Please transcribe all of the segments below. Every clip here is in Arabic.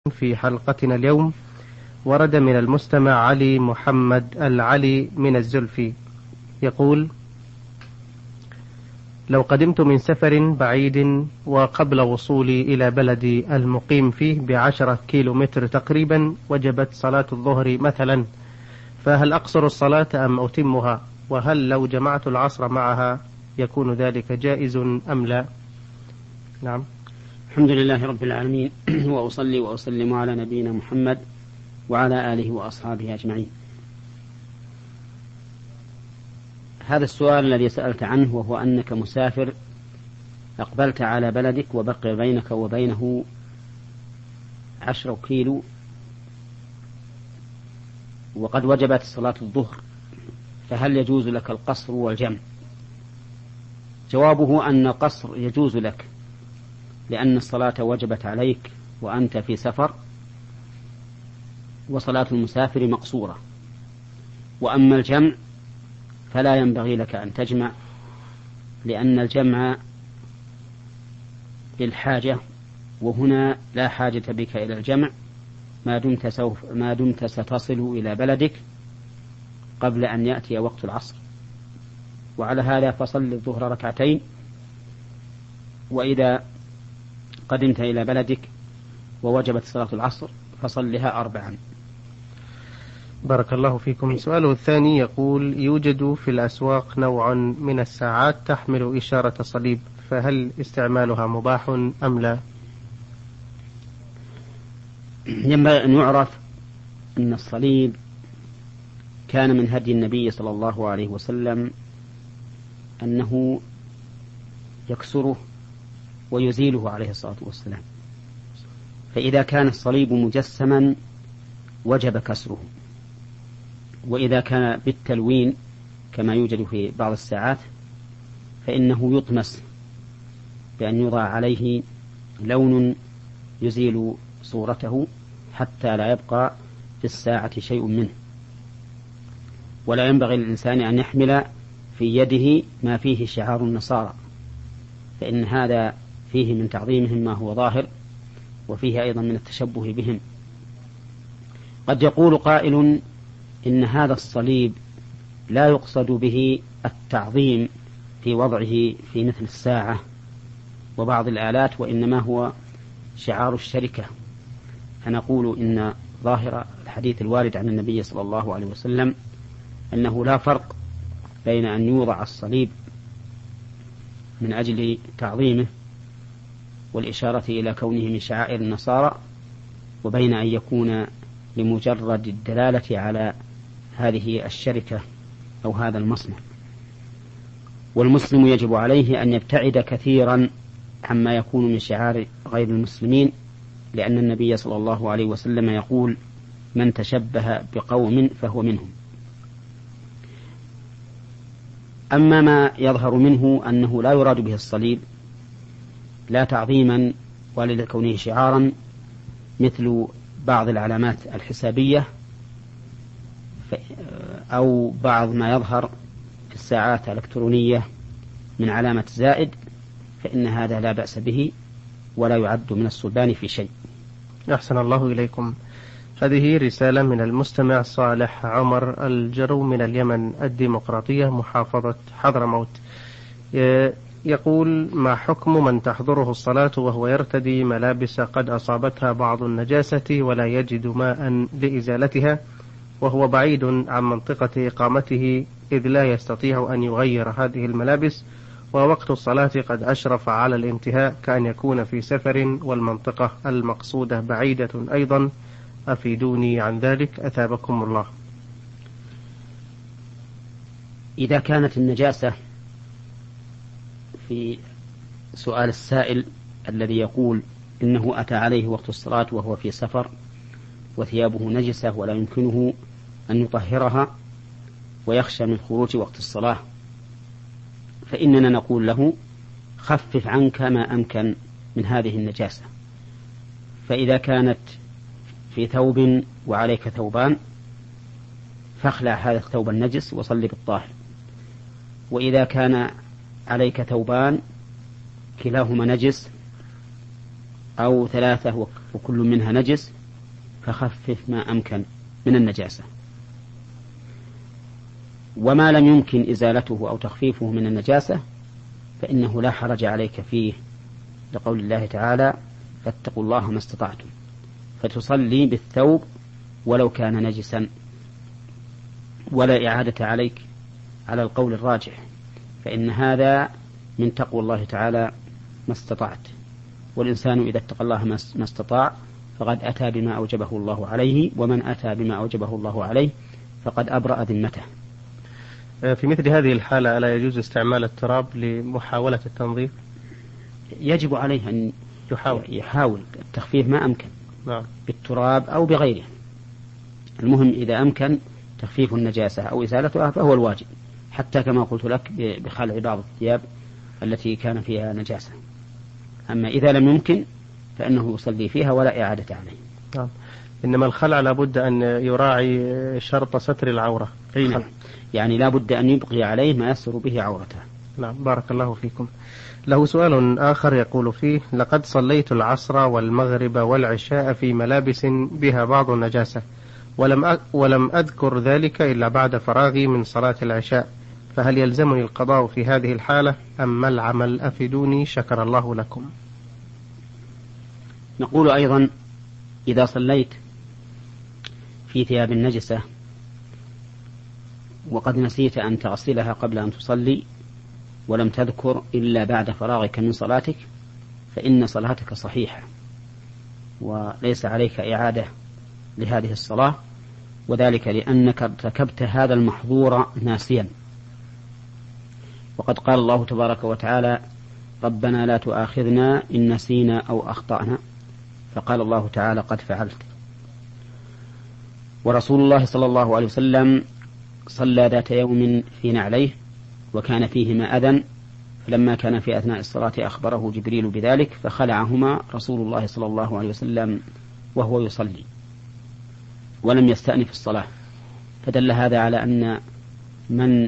في حلقتنا اليوم ورد من المستمع علي محمد العلي من الزلفي يقول: لو قدمت من سفر بعيد وقبل وصولي إلى بلدي المقيم فيه ب10 كيلومتر تقريبا وجبت صلاة الظهر مثلا، فهل أقصر الصلاة أم أتمها؟ وهل لو جمعت العصر معها يكون ذلك جائز أم لا؟ نعم. الحمد لله رب العالمين وأصلي وأسلم على نبينا محمد وعلى آله وأصحابه أجمعين. هذا السؤال الذي سألت عنه وهو أنك مسافر أقبلت على بلدك وبقي بينك وبينه 10 كيلو وقد وجبت صلاة الظهر، فهل يجوز لك القصر والجمع؟ جوابه أن القصر يجوز لك لأن الصلاة وجبت عليك وأنت في سفر، وصلاة المسافر مقصورة. وأما الجمع فلا ينبغي لك أن تجمع، لأن الجمع للحاجة، وهنا لا حاجة بك إلى الجمع ما دمت ستصل إلى بلدك قبل أن يأتي وقت العصر. وعلى هذا فصل الظهر ركعتين، وإذا قدمت إلى بلدك ووجبت صلاة العصر فصلها 4. بارك الله فيكم. سؤاله الثاني يقول: يوجد في الأسواق نوع من الساعات تحمل إشارة صليب، فهل استعمالها مباح أم لا؟ ينبغي أن يعرف أن الصليب كان من هدي النبي صلى الله عليه وسلم أنه يكسره ويزيله عليه الصلاة والسلام، فإذا كان الصليب مجسما وجب كسره، وإذا كان بالتلوين كما يوجد في بعض الساعات فإنه يطمس بأن يوضع عليه لون يزيل صورته حتى لا يبقى في الساعة شيء منه. ولا ينبغي للإنسان أن يحمل في يده ما فيه شعار النصارى، فإن هذا فيه من تعظيمهم ما هو ظاهر، وفيه أيضا من التشبه بهم. قد يقول قائل إن هذا الصليب لا يقصد به التعظيم في وضعه في مثل الساعة وبعض الآلات، وإنما هو شعار الشركة. فنقول إن ظاهر الحديث الوارد عن النبي صلى الله عليه وسلم أنه لا فرق بين أن يوضع الصليب من أجل تعظيمه والإشارة إلى كونه من شعائر النصارى، وبين أن يكون لمجرد الدلالة على هذه الشركة أو هذا المصنع. والمسلم يجب عليه أن يبتعد كثيرا عما يكون من شعار غير المسلمين، لأن النبي صلى الله عليه وسلم يقول: من تشبه بقوم فهو منهم. أما ما يظهر منه أنه لا يراد به الصليب لا تعظيما ولا لكونه شعارا، مثل بعض العلامات الحسابية أو بعض ما يظهر في الساعات الإلكترونية من علامة زائد، فإن هذا لا بأس به ولا يعد من الصلبان في شيء. أحسن الله إليكم. هذه رسالة من المستمع صالح عمر الجرو من اليمن الديمقراطية محافظة حضرموت. يقول: ما حكم من تحضره الصلاة وهو يرتدي ملابس قد أصابتها بعض النجاسة ولا يجد ماء لإزالتها، وهو بعيد عن منطقة إقامته إذ لا يستطيع أن يغير هذه الملابس، ووقت الصلاة قد أشرف على الانتهاء كأن يكون في سفر والمنطقة المقصودة بعيدة أيضا، أفيدوني عن ذلك أثابكم الله. إذا كانت النجاسة في سؤال السائل الذي يقول إنه أتى عليه وقت الصلاة وهو في سفر وثيابه نجسة ولا يمكنه أن يطهرها ويخشى من خروج وقت الصلاة، فإننا نقول له: خفف عنك ما أمكن من هذه النجاسة. فإذا كانت في ثوب وعليك ثوبان فاخلع هذا الثوب النجس وصل بالطاهر، وإذا كان عليك ثوبان كلاهما نجس أو 3 وكل منها نجس فخفف ما أمكن من النجاسة. وما لم يمكن إزالته أو تخفيفه من النجاسة فإنه لا حرج عليك فيه، لقول الله تعالى: فاتقوا الله ما استطعتم، فتصلي بالثوب ولو كان نجسا، ولا إعادة عليك على القول الراجح، فإن هذا من تقوى الله تعالى ما استطعت. والإنسان إذا اتقى الله ما استطاع فقد أتى بما أوجبه الله عليه، ومن أتى بما أوجبه الله عليه فقد أبرأ ذمته. في مثل هذه الحالة ألا يجوز استعمال التراب لمحاولة التنظيف؟ يجب عليه أن يحاول التخفيف ما أمكن، نعم، بالتراب أو بغيره. المهم إذا أمكن تخفيف النجاسة أو إزالتها فهو الواجب، حتى كما قلت لك بخلع بعض الثياب التي كان فيها نجاسة. أما إذا لم يمكن فإنه يصلي فيها ولا إعادة عليه. نعم. إنما الخلع لابد أن يراعي شرط ستر العورة. يعني لابد أن يبقي عليه ما يستر به عورته. نعم، بارك الله فيكم. له سؤال آخر يقول فيه: لقد صليت العصر والمغرب والعشاء في ملابس بها بعض النجاسة، ولم أذكر ذلك إلا بعد فراغي من صلاة العشاء، فهل يلزمني القضاء في هذه الحالة أم ما العمل؟ أفيدوني، شكر الله لكم. نقول أيضا: إذا صليت في ثياب النجسة وقد نسيت أن تغسلها قبل أن تصلي ولم تذكر إلا بعد فراغك من صلاتك فإن صلاتك صحيحة وليس عليك إعادة لهذه الصلاة، وذلك لأنك ارتكبت هذا المحظور ناسيا. وقد قال الله تبارك وتعالى: ربنا لا تؤاخذنا إن نسينا أو أخطأنا، فقال الله تعالى: قد فعلت. ورسول الله صلى الله عليه وسلم صلى ذات يوم في نعليه وكان فيهما أذى، فلما كان في أثناء الصلاة أخبره جبريل بذلك فخلعهما رسول الله صلى الله عليه وسلم وهو يصلي ولم يستأنف الصلاة، فدل هذا على أن من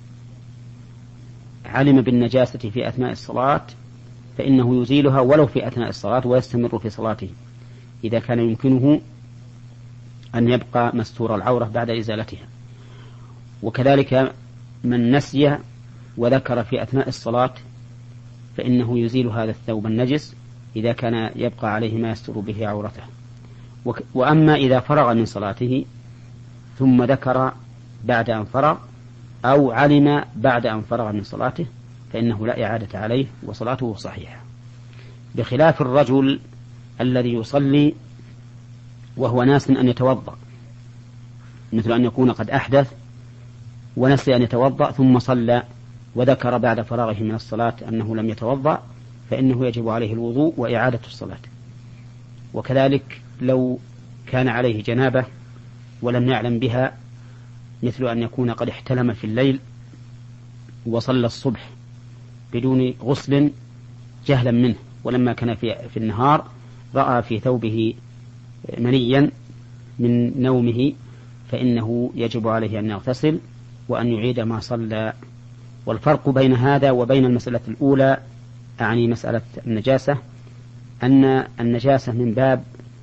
علم بالنجاسة في أثناء الصلاة فإنه يزيلها ولو في أثناء الصلاة ويستمر في صلاته إذا كان يمكنه أن يبقى مستور العورة بعد إزالتها. وكذلك من نسي وذكر في أثناء الصلاة فإنه يزيل هذا الثوب النجس إذا كان يبقى عليه ما يستر به عورته. وأما إذا فرغ من صلاته ثم ذكر بعد أن فرغ أو علم بعد أن فرغ من صلاته فإنه لا إعادة عليه وصلاته صحيحة، بخلاف الرجل الذي يصلي وهو ناس أن يتوضأ، مثل أن يكون قد أحدث ونسي أن يتوضأ ثم صلى وذكر بعد فراغه من الصلاة أنه لم يتوضأ فإنه يجب عليه الوضوء وإعادة الصلاة. وكذلك لو كان عليه جنابة ولم يعلم بها، مثل أن يكون قد احتلم في الليل وصلى الصبح بدون غسل جهلا منه، ولما كان في النهار رأى في ثوبه منيا من نومه فإنه يجب عليه أن يغتسل وأن يعيد ما صلى. والفرق بين هذا وبين المسألة الأولى، أعني مسألة النجاسة، أن النجاسة من باب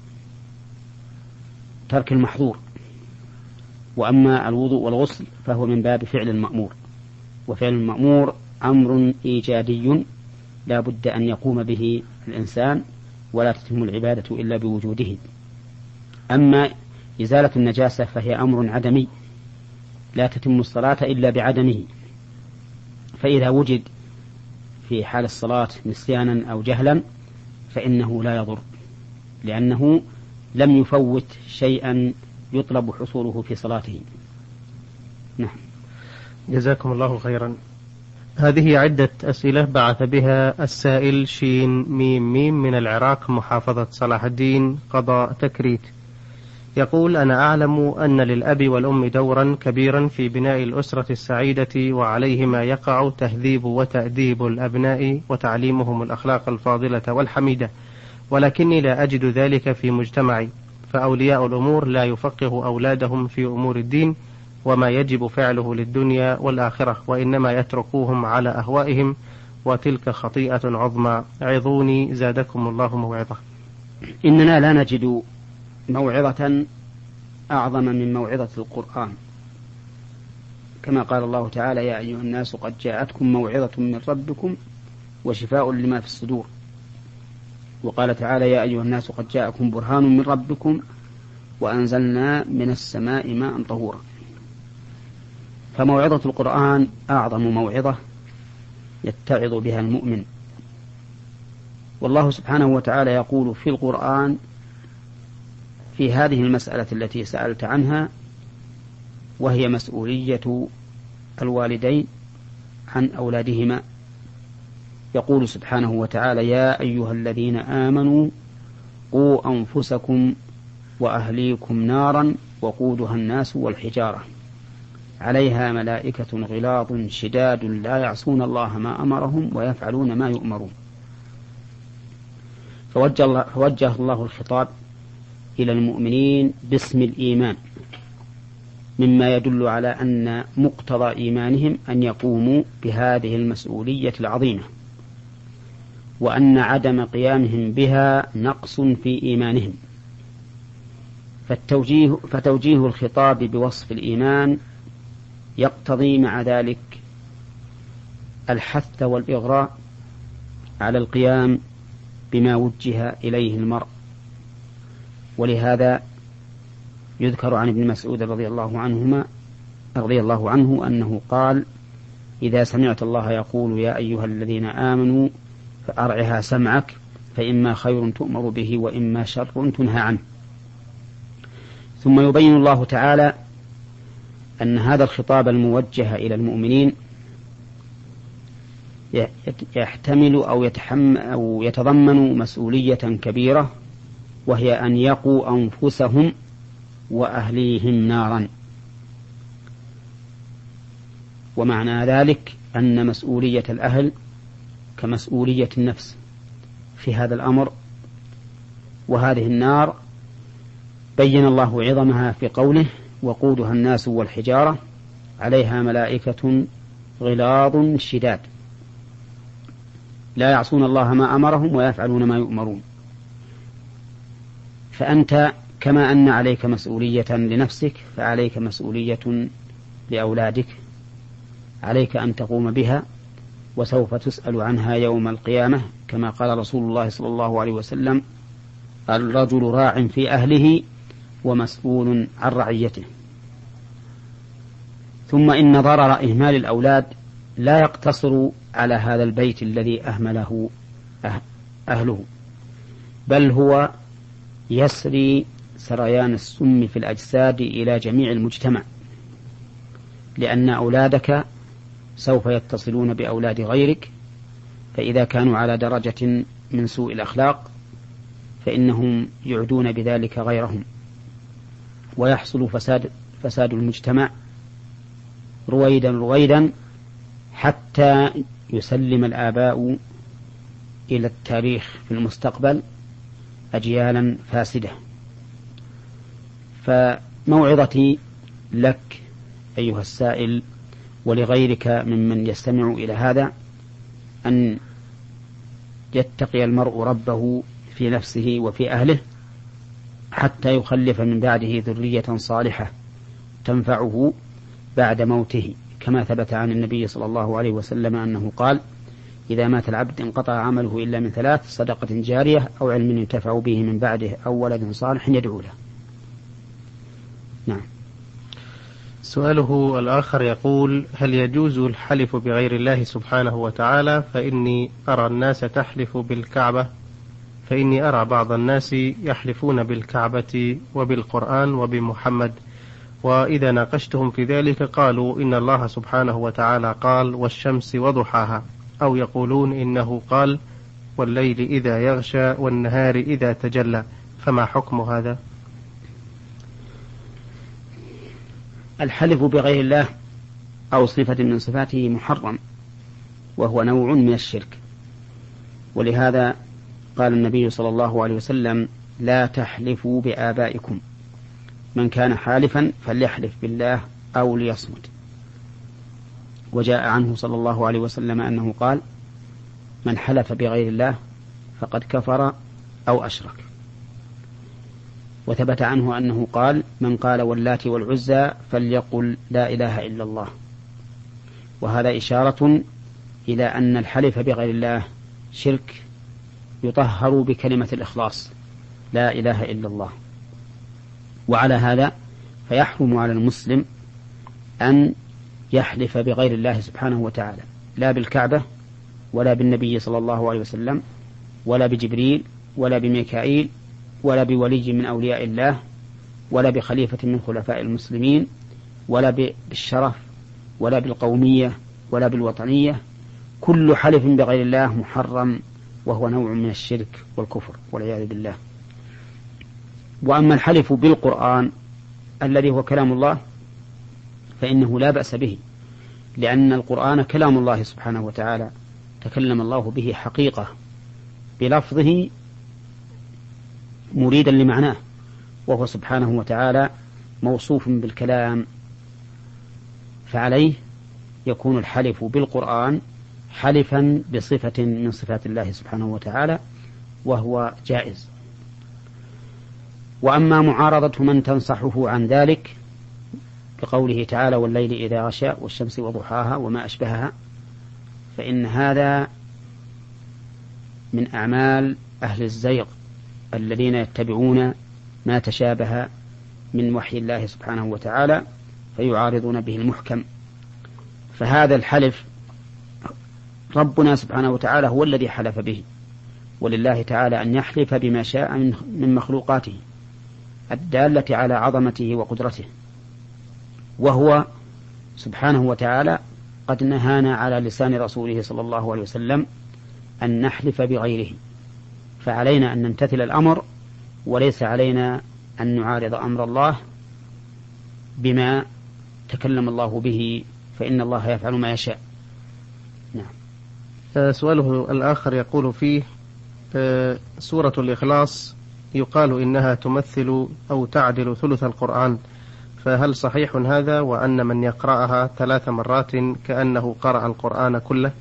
ترك المحظور، وأما الوضوء والغسل فهو من باب فعل المأمور، وفعل المأمور أمر إيجادي لا بد أن يقوم به الإنسان ولا تتم العبادة إلا بوجوده. أما إزالة النجاسة فهي أمر عدمي لا تتم الصلاة إلا بعدمه، فإذا وجد في حال الصلاة نسيانا أو جهلا فإنه لا يضر، لأنه لم يفوت شيئا يطلب حصوله في صلاته. نعم. جزاكم الله خيرا. هذه عدة أسئلة بعث بها السائل شين ميم ميم من العراق، محافظة صلاح الدين، قضاء تكريت. يقول: أنا أعلم أن للأب والأم دورا كبيرا في بناء الأسرة السعيدة، وعليهما يقع تهذيب وتأديب الأبناء وتعليمهم الأخلاق الفاضلة والحميدة، ولكني لا أجد ذلك في مجتمعي، فأولياء الأمور لا يفقه أولادهم في أمور الدين وما يجب فعله للدنيا والآخرة، وإنما يتركوهم على أهوائهم، وتلك خطيئة عظمى. عظوني زادكم الله موعظة. إننا لا نجد موعظة أعظم من موعظة القرآن، كما قال الله تعالى: يا أيها الناس قد جاءتكم موعظة من ربكم وشفاء لما في الصدور. وقال تعالى: يا أيها الناس قد جاءكم برهان من ربكم وأنزلنا من السماء ماء طهورا. فموعظة القرآن أعظم موعظة يتعظ بها المؤمن. والله سبحانه وتعالى يقول في القرآن في هذه المسألة التي سألت عنها، وهي مسؤولية الوالدين عن أولادهما، يقول سبحانه وتعالى: يا أيها الذين آمنوا قوا أنفسكم وأهليكم نارا وقودها الناس والحجارة عليها ملائكة غلاظ شداد لا يعصون الله ما أمرهم ويفعلون ما يؤمرون. فوجه الله الخطاب إلى المؤمنين باسم الإيمان، مما يدل على أن مقتضى إيمانهم أن يقوموا بهذه المسؤولية العظيمة، وأن عدم قيامهم بها نقص في إيمانهم. فتوجيه الخطاب بوصف الإيمان يقتضي مع ذلك الحث والإغراء على القيام بما وجه إليه المرء. ولهذا يذكر عن ابن مسعود رضي الله عنه أنه قال: إذا سمعت الله يقول يا أيها الذين آمنوا فأرعها سمعك، فإما خير تؤمر به وإما شر تنهى عنه. ثم يبين الله تعالى أن هذا الخطاب الموجه إلى المؤمنين يحتمل أو يتضمن مسؤولية كبيرة، وهي أن يقوا أنفسهم وأهليهم نارا. ومعنى ذلك أن مسؤولية الأهل كمسؤولية النفس في هذا الأمر. وهذه النار بين الله عظمها في قوله: وقودها الناس والحجارة عليها ملائكة غلاظ شداد لا يعصون الله ما أمرهم ويفعلون ما يؤمرون. فأنت كما أن عليك مسؤولية لنفسك فعليك مسؤولية لأولادك، عليك أن تقوم بها، وسوف تسأل عنها يوم القيامة، كما قال رسول الله صلى الله عليه وسلم: الرجل راع في أهله ومسؤول عن رعيته. ثم إن ضرر إهمال الأولاد لا يقتصر على هذا البيت الذي أهمله أهله، بل هو يسري سريان السم في الأجساد إلى جميع المجتمع، لأن أولادك سوف يتصلون بأولاد غيرك، فإذا كانوا على درجة من سوء الأخلاق فإنهم يعدون بذلك غيرهم، ويحصل فساد المجتمع رويدا حتى يسلم الآباء إلى التاريخ في المستقبل أجيالا فاسدة. فموعظتي لك أيها السائل ولغيرك ممن يستمع إلى هذا أن يتقي المرء ربه في نفسه وفي أهله، حتى يخلف من بعده ذرية صالحة تنفعه بعد موته، كما ثبت عن النبي صلى الله عليه وسلم أنه قال: إذا مات العبد انقطع عمله إلا من 3: صدقة جارية أو علم ينتفع به من بعده أو ولد صالح يدعو له. نعم. سؤاله الآخر يقول: هل يجوز الحلف بغير الله سبحانه وتعالى؟ فإني أرى الناس تحلف بالكعبة، فإني أرى بعض الناس يحلفون بالكعبة وبالقرآن وبمحمد، وإذا ناقشتهم في ذلك قالوا إن الله سبحانه وتعالى قال: والشمس وضحاها، أو يقولون إنه قال: والليل إذا يغشى والنهار إذا تجلى، فما حكم هذا؟ الحلف بغير الله أو صفة من صفاته محرم، وهو نوع من الشرك. ولهذا قال النبي صلى الله عليه وسلم: لا تحلفوا بآبائكم، من كان حالفا فليحلف بالله أو ليصمت. وجاء عنه صلى الله عليه وسلم أنه قال: من حلف بغير الله فقد كفر أو أشرك. وثبت عنه أنه قال: من قال واللات والعزى فليقل لا إله إلا الله. وهذا إشارة إلى أن الحلف بغير الله شرك يطهر بكلمة الإخلاص لا إله إلا الله. وعلى هذا فيحرم على المسلم أن يحلف بغير الله سبحانه وتعالى، لا بالكعبة ولا بالنبي صلى الله عليه وسلم ولا بجبريل ولا بميكائيل ولا بولي من أولياء الله ولا بخليفة من خلفاء المسلمين ولا بالشرف ولا بالقومية ولا بالوطنية. كل حلف بغير الله محرم، وهو نوع من الشرك والكفر والعياذ بالله. وأما الحلف بالقرآن الذي هو كلام الله فإنه لا بأس به، لأن القرآن كلام الله سبحانه وتعالى، تكلم الله به حقيقة بلفظه مريدا لمعناه، وهو سبحانه وتعالى موصوف بالكلام، فعليه يكون الحلف بالقرآن حلفا بصفة من صفات الله سبحانه وتعالى، وهو جائز. وأما معارضة من تنصحه عن ذلك بقوله تعالى: والليل إذا غشى والشمس وضحاها وما أشبهها، فإن هذا من أعمال أهل الزيغ الذين يتبعون ما تشابه من وحي الله سبحانه وتعالى فيعارضون به المحكم. فهذا الحلف ربنا سبحانه وتعالى هو الذي حلف به، ولله تعالى أن يحلف بما شاء من مخلوقاته الدالة على عظمته وقدرته، وهو سبحانه وتعالى قد نهانا على لسان رسوله صلى الله عليه وسلم أن نحلف بغيره، فعلينا أن نمتثل الأمر، وليس علينا أن نعارض أمر الله بما تكلم الله به، فإن الله يفعل ما يشاء. نعم. سؤاله الآخر يقول فيه: سورة الإخلاص يقال إنها تمثل أو تعدل ثلث القرآن، فهل صحيح هذا، وأن من يقرأها 3 مرات كأنه قرأ القرآن كله؟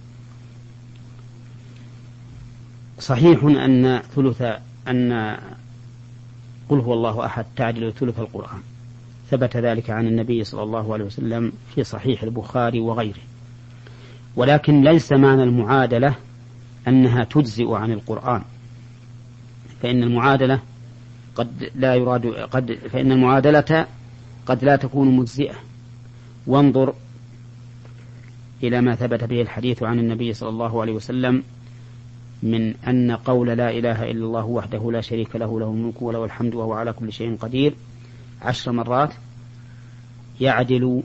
صحيح أن قل هو الله أحد تعدل ثلث القرآن، ثبت ذلك عن النبي صلى الله عليه وسلم في صحيح البخاري وغيره، ولكن ليس معنى المعادلة أنها تجزئ عن القرآن، فإن المعادلة قد لا تكون مجزئة. وانظر إلى ما ثبت به الحديث عن النبي صلى الله عليه وسلم من أن قول لا إله إلا الله وحده لا شريك له، له الملك وله الحمد وهو على كل شيء قدير 10 مرات يعدل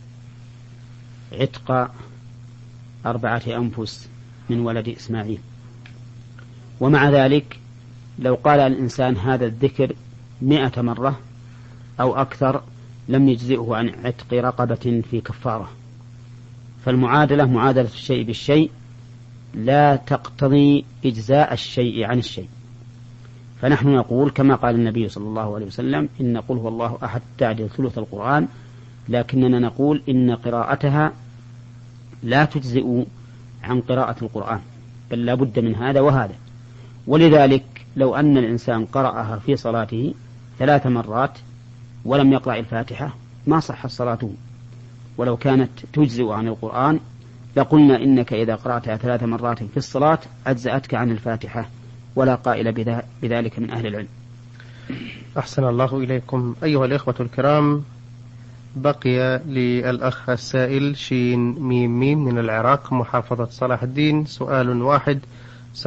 عتق 4 أنفس من ولد إسماعيل. ومع ذلك لو قال الإنسان هذا الذكر 100 مرة أو أكثر لم يجزئه عن عتق رقبة في كفارة. فالمعادلة معادلة الشيء بالشيء لا تقتضي إجزاء الشيء عن الشيء. فنحن نقول كما قال النبي صلى الله عليه وسلم: إن قل هو الله أحد تعدل ثلث القرآن، لكننا نقول إن قراءتها لا تجزئ عن قراءة القرآن، بل لا بد من هذا وهذا. ولذلك لو أن الإنسان قرأها في صلاته 3 مرات ولم يقرأ الفاتحة ما صحت صلاته، ولو كانت تجزئ عن القرآن لقلنا إنك إذا قرأتها 3 مرات في الصلاة أجزأتك عن الفاتحة، ولا قائل بذلك من أهل العلم. أحسن الله إليكم. أيها الإخوة الكرام، بقي للأخ السائل شين ميم ميم من العراق محافظة صلاح الدين سؤال واحد